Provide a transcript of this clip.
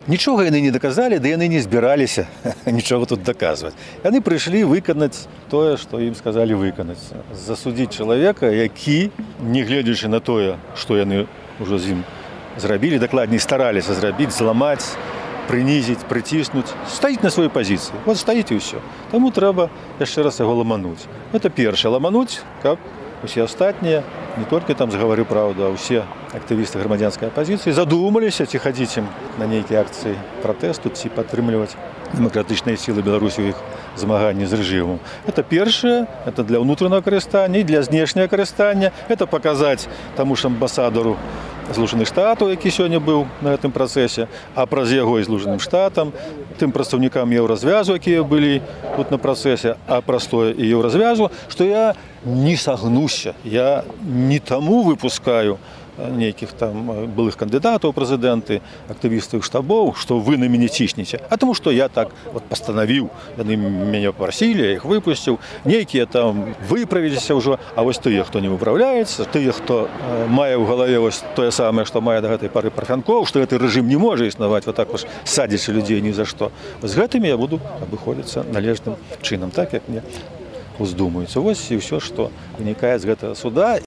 Нічога яны не даказалі, да яны не збіраліся нічога тут даказваць. Яны прыйшлі выканаць тое, што ім сказалі выканаць. Засудзіць чалавека, які, не гледзячы на тое, што яны ўжо з ім зрабілі, дакладней стараліся зрабіць, зламаць, прынізіць, прыціснуць, стаіць на сваёй пазіцыі. Вот стаіць і ўсё. Таму трэба яшчэ раз яго ламануць. Гэта першае, ламануць, каб усе астатнія, не толькі там згаварыў праўду, а ўсе актывісты грамадзянскай апазіцыі задумаліся, ці хадзіць ім на нейкія акцыі пратэсту, ці падтрымліваць дэмакратычныя сілы Беларусі ў іх змаганні з рэжымам. Это першае, это для ўнутранага карыстання і для знешняга карыстання. Это паказаць таму ж амбасадару Злучаных Штатаў, які сёння быў на гэтым працэсе, а праз яго і Злучаным Штатам, тым прадстаўнікам еўразвязу, якія былі тут на працэсе, а праз тое і еўразвязу, што я не сагнуся, я не таму выпускаю нейкіх там былых кандыдатаў у прэзідэнты, актывістаў штабоў, што вы на мяне ціснеце, а таму што я так вот пастанавіў, яны мяне прасілі, я іх выпусціў, нейкія там выправіліся ўжо, а вось тыя, хто не выпраўляецца, тыя, хто мае ў галаве вось тое самае, што мае да гэтай пары Парфянкоў, што гэты рэжым не можа існаваць, вот так вось садзячы людзей ні за што. З гэтымі я буду абыходзіцца належным чынам, так як мне уздумаюцца. Вось і ўсё, што вынікае з гэтага суда.